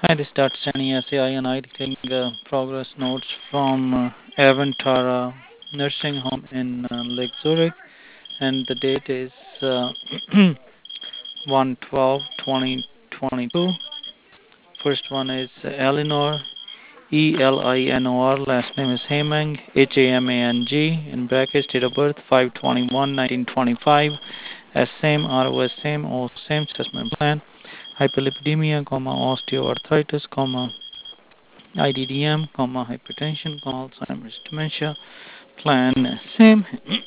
Hi, this is Dr. Sani SAI, and I taking progress notes from Avantara Nursing Home in Lake Zurich, and the date is 1/12/2022. First one is Eleanor, Elinor, last name is Hamang, Hamang, in brackets, date of birth 5/21/1925, as same, ROS same, O same, assessment plan, hyperlipidemia, osteoarthritis, IDDM, hypertension, Alzheimer's dementia, plan same.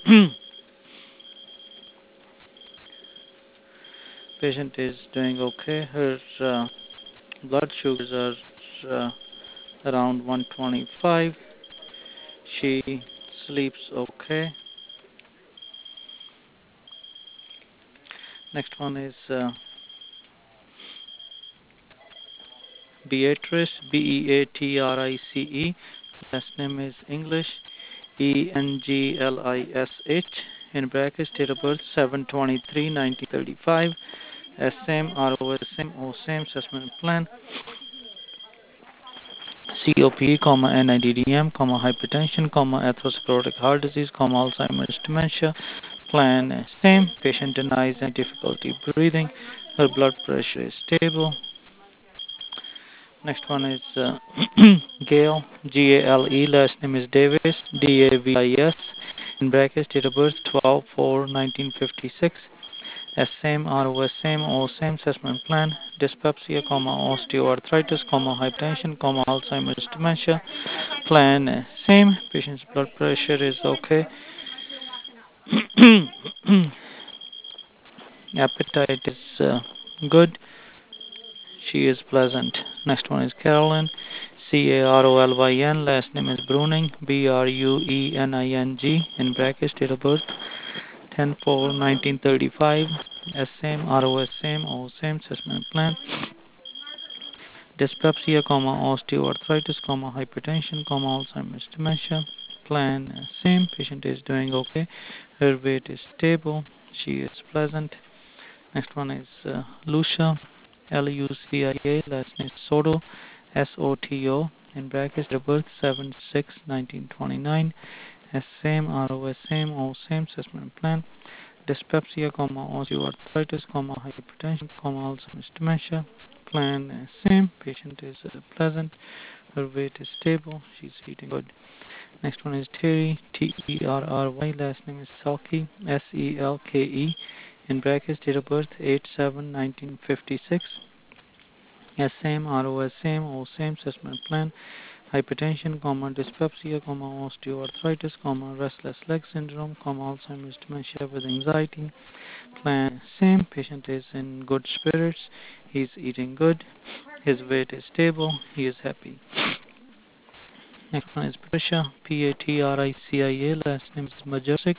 Patient is doing okay. Her blood sugars are around 125. She sleeps okay. Next one is Beatrice, Beatrice. Last name is English, English, in brackets, date of birth 7/23/1935. SM, ROS, same, O same, assessment plan, COPD, NIDDM, hypertension, atherosclerotic heart disease, Alzheimer's dementia, plan same. Patient denies any difficulty breathing. Her blood pressure is stable. Next one is Gail, Gale, last name is Davis, Davis, in brackets, date of birth 12/4/1956. Same, ROS same, O same, assessment plan, dyspepsia, osteoarthritis, hypertension, Alzheimer's dementia, plan same. Patient's blood pressure is okay. Appetite is good. She is pleasant. Next one is Carolyn, Carolyn, last name is Bruning, Bruening, in brackets, date of birth 10/4/1935. Same, ROS same, O same, assessment plan, dyspepsia, osteoarthritis, hypertension, Alzheimer's dementia, plan same. Patient is doing okay. Her weight is stable. She is pleasant. Next one is Lucia, Lucia, last name is Soto, Soto, in brackets, the birth 7/6/1929. Same, ROS same, O same, assessment plan, dyspepsia, osteoarthritis, hypertension, Alzheimer's dementia, plan same. Patient is pleasant. Her weight is stable. She's eating good. Next one is Terry, Terry, last name is Selke, Selke, in brackets, date of birth 8/7/1956. Same, ROS same, O same, assessment plan, hypertension, dyspepsia, osteoarthritis, restless leg syndrome, Alzheimer's dementia with anxiety, plan same. Patient is in good spirits. He's eating good. His weight is stable. He is happy. Next one is Patricia, Patricia, last name is Majercik,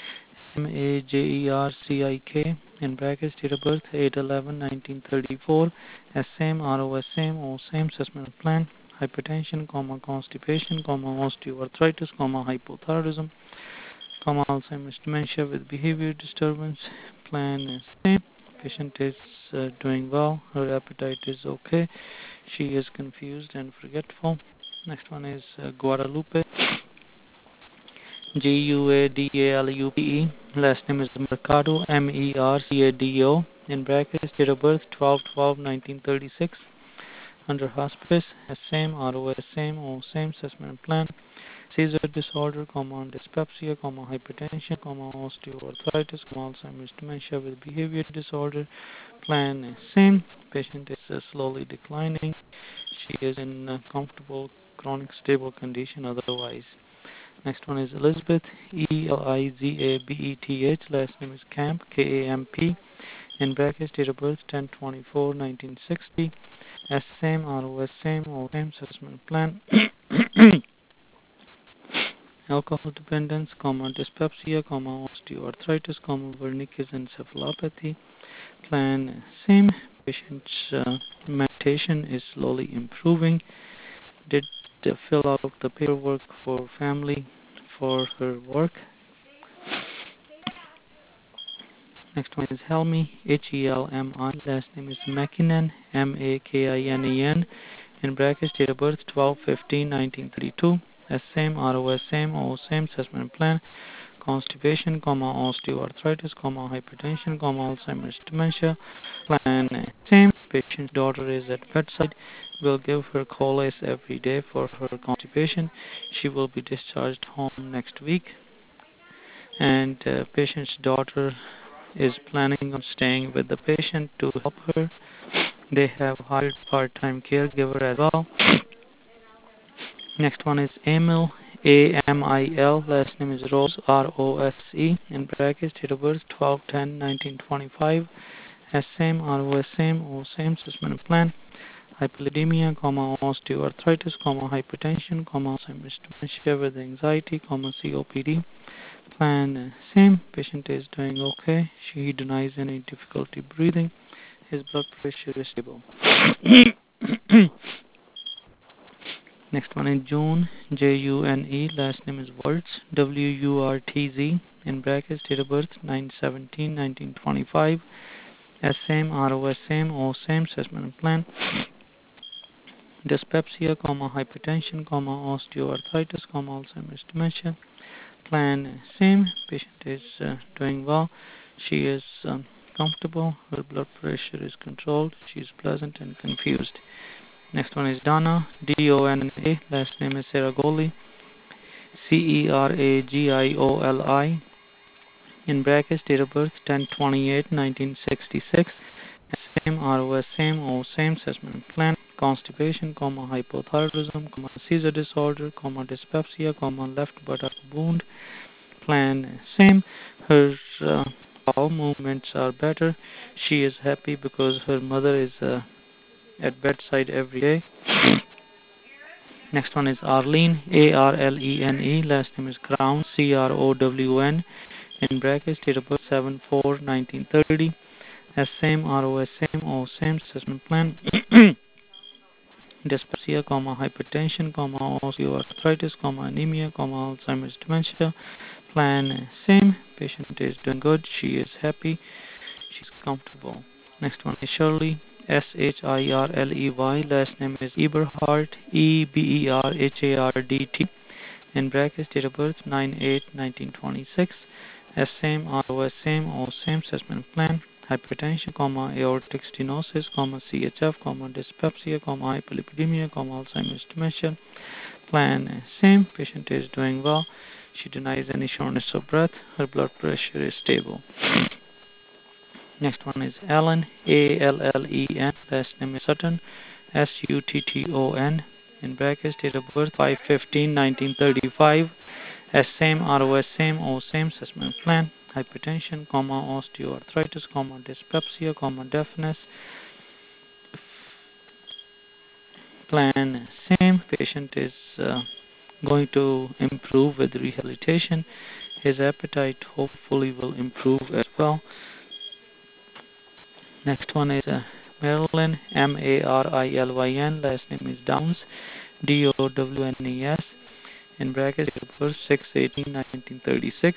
Majercik, in brackets, date of birth 8/11/1934. Same, ROS same, O same, assessment plan, hypertension, constipation, osteoarthritis, hypothyroidism, Alzheimer's dementia with behavior disturbance, plan is same. Patient is doing well. Her appetite is okay. She is confused and forgetful. Next one is Guadalupe, Guadalupe. Last name is Mercado, Mercado, in brackets, date of birth 12/12/1936. Under hospice, same, ROS same, O same, assessment plan, seizure disorder, dyspepsia, hypertension, osteoarthritis, Alzheimer's dementia with behavior disorder, plan same. Patient is slowly declining. She is in comfortable, chronic, stable condition otherwise. Next one is Elizabeth, Elizabeth, last name is Camp, Kamp, in brackets, date of birth 10/24/1960. Same, ROS same, O same, assessment plan. Alcohol dependence, dyspepsia, osteoarthritis, Wernicke's encephalopathy, plan same. Patient's meditation is slowly improving. Did fill out the paperwork for family for her work. Next one is Helmi, Helmi. Last name is Makinen, Makinen. In brackets, date of birth 12/15/1932. Same, ROS same, O same. Assessment plan: constipation, osteoarthritis, hypertension, Alzheimer's dementia. Plan same. Patient's daughter is at bedside. Will give her Colace every day for her constipation. She will be discharged home next week. And patient's daughter is planning on staying with the patient to help her. They have hired part-time caregiver as well. Next one is Emil, Amil. Last name is Rose, Rose. In brackets, date of birth 12/10/1925. Same, ROS same, O same. Assessment plan: hyperlipidemia, osteoarthritis, hypertension, Alzheimer's dementia with anxiety, COPD. Plan same. Patient is doing okay. He denies any difficulty breathing. His blood pressure is stable. Next one is June, June. Last name is Wurtz, Wurtz. In brackets, date of birth 9/17/1925. Same, ROS same, O same. Assessment plan: dyspepsia, hypertension, osteoarthritis, Alzheimer's dementia. Plan same. Patient is doing well. She is comfortable. Her blood pressure is controlled. She is pleasant and confused. Next one is Donna, Donna. Last name is Seragoli, Ceragioli. In brackets, date of birth 10/28/1966. Same, ROS same, O same. Assessment plan: constipation, hypothyroidism, seizure disorder, dyspepsia, left buttock wound. Plan same. Her bowel movements are better. She is happy because her mother is at bedside every day. Next one is Arlene, Arlene. Last name is Crown, Crown. In brackets, date of birth 7/4/1930. Same, ROS same, O same. Assessment plan: dyspepsia, hypertension, osteoarthritis, anemia, Alzheimer's dementia. Plan same. Patient is doing good. She is happy. She's comfortable. Next one is Shirley, Shirley. Last name is Eberhardt, Eberhardt. In brackets, date of birth 9/8/1926. Same, ROS same, O same. Assessment plan: hypertension, aortic stenosis, CHF, dyspepsia, hyperlipidemia, Alzheimer's dementia. Plan same. Patient is doing well. She denies any shortness of breath. Her blood pressure is stable. Next one is Allen, Allen. Last name is Sutton, Sutton. In brackets, date of birth 5/15/1935. Same, ROS same, O same. Assessment plan: hypertension, osteoarthritis, dyspepsia, deafness. Plan same. Patient is going to improve with rehabilitation. His appetite hopefully will improve as well. Next one is Marilyn, Marilyn. Last name is Downs, Downes. In brackets, date of birth 6/18/1936.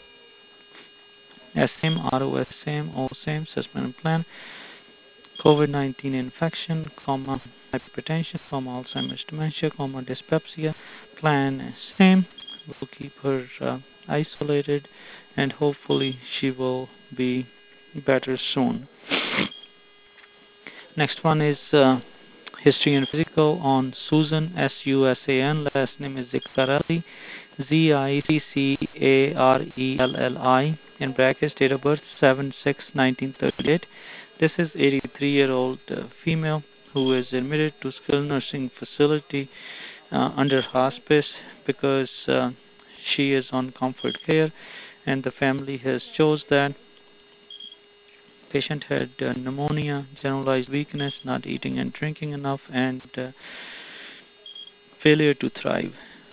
Same, ROS same, O same. Assessment plan: COVID-19 infection, hypertension, Alzheimer's dementia, dyspepsia. Plan same. We'll keep her isolated, and hopefully she will be better soon. Next one is history and physical on Susan, Susan. Last name is Ziccarelli, Ziccarelli. In brackets, date of birth 7/6/1938. This is 83-year-old female who is admitted to skilled nursing facility under hospice because she is on comfort care, and the family has chose that. Patient had pneumonia, generalized weakness, not eating and drinking enough, and failure to thrive.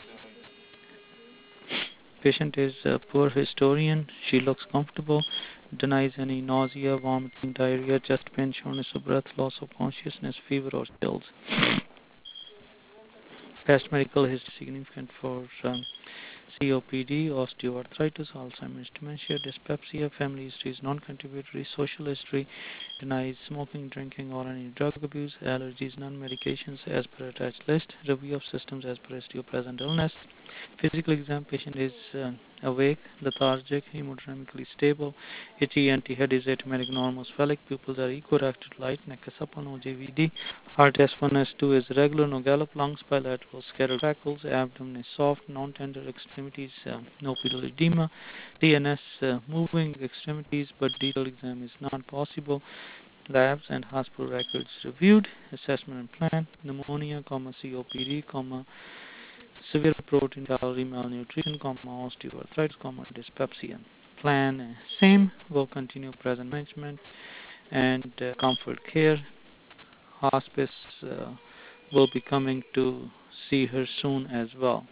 Patient is a poor historian. She looks comfortable, denies any nausea, vomiting, diarrhea, chest pain, shortness of breath, loss of consciousness, fever, or chills. Past medical history significant for COPD, osteoarthritis, Alzheimer's, dementia, dyspepsia, family history is non-contributory, social history, denies smoking, drinking, or any drug abuse, allergies, non-medications as per attached list, review of systems as per history of present illness, physical exam, patient is awake, lethargic, hemodynamically stable, itchy, anti-head is atymatic, normal, sphenic, pupils are equirected, light, neck is supple, no JVD, heart S1, S2 is regular, no gallop, lungs bilateral, scattered freckles, abdomen is soft, non-tender, extremities, no pedal edema, TNS moving extremities, but detailed exam is not possible, labs and hospital records reviewed, assessment and plan, pneumonia, COPD, severe protein calorie malnutrition, osteoarthritis, dyspepsia. Plan same, will continue present management and comfort care. Hospice will be coming to see her soon as well.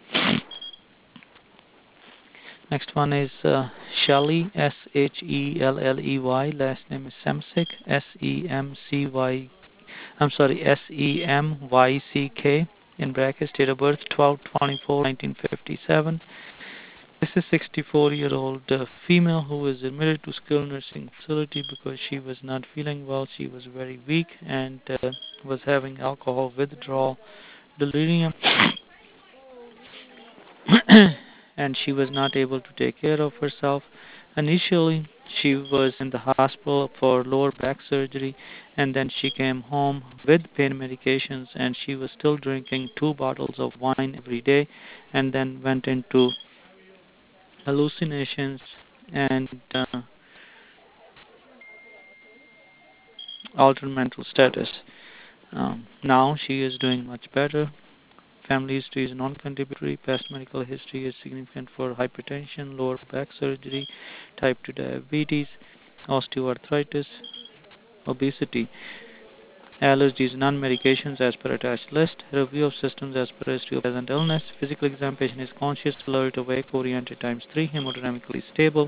Next one is Shelley, Shelley. Last name is Semcyk, Semcy. I'm sorry, Semyck. In brackets, date of birth 12/24/1957. This is 64-year-old female who was admitted to skilled nursing facility because she was not feeling well. She was very weak and was having alcohol withdrawal, delirium, and she was not able to take care of herself. Initially, she was in the hospital for lower back surgery, and then she came home with pain medications, and she was still drinking 2 bottles of wine every day, and then went into hallucinations and altered mental status. Now she is doing much better. Family history is non-contributory. Past medical history is significant for hypertension, lower back surgery, type 2 diabetes, osteoarthritis, obesity, allergies, non-medications as per attached list, review of systems as per history of present illness, physical exam, patient is conscious, alert, awake, oriented times 3, hemodynamically stable,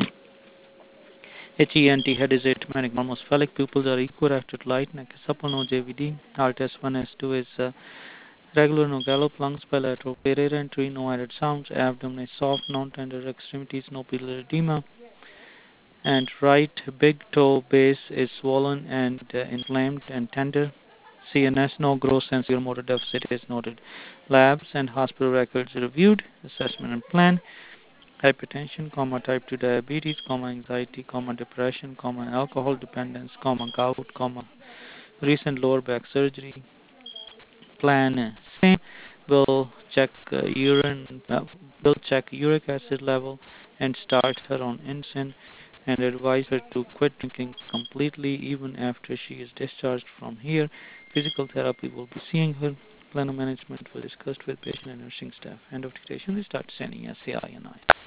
HENT, head is atymatic, normal sphenic, pupils are equirected, light, neck is supple, no JVD, heart S1, S2 is regular, no gallop, lungs bilateral, period entry, no added sounds, abdomen is soft, non-tender, extremities, no pedal edema, and right big toe base is swollen and inflamed and tender. CNS, no gross sensory motor deficit is noted. Labs and hospital records reviewed, assessment and plan, hypertension, type 2 diabetes, anxiety, depression, alcohol dependence, gout, recent lower back surgery. Plan same. Will check will check uric acid level and start her on insulin and advise her to quit drinking completely even after she is discharged from here. Physical therapy will be seeing her. Plan of management was discussed with patient and nursing staff. End of dictation. We start sending SAI and I.